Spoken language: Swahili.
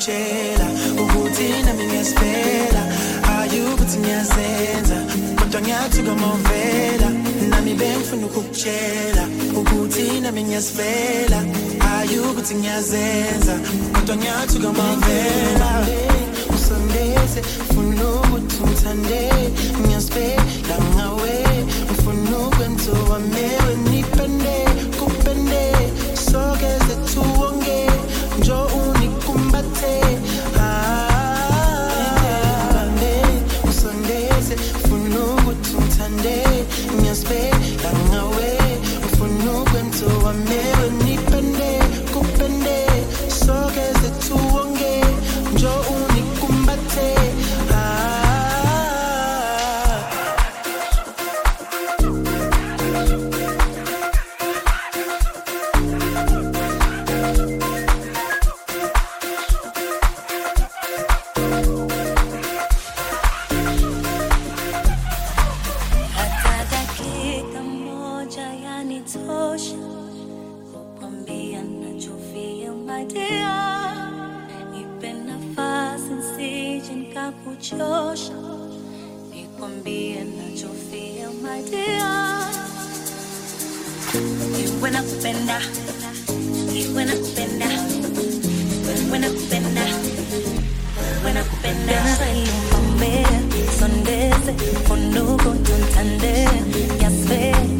ukutshela ukuthi nami ngiyasifela ayukuthi ngiyazenza kodwa ngiyathuka mawuvela nami bengifuna ukukutshela ukuthi nami ngiyasifela ayukuthi ngiyazenza kodwa ngiyathuka mawuvela usondeze funa ukuthi uthande ngiyasifela ngawe ufuna ukwenza wamewe nipende kupende sogeze tuonge njo unikumbate usondeze funa ukuthi uthande ngiyasifela ngawe ufuna ukwenza wamewe nipende kupende sogeze tuonge njo unikumbate Sondeze, fonuko tuntande, yasfe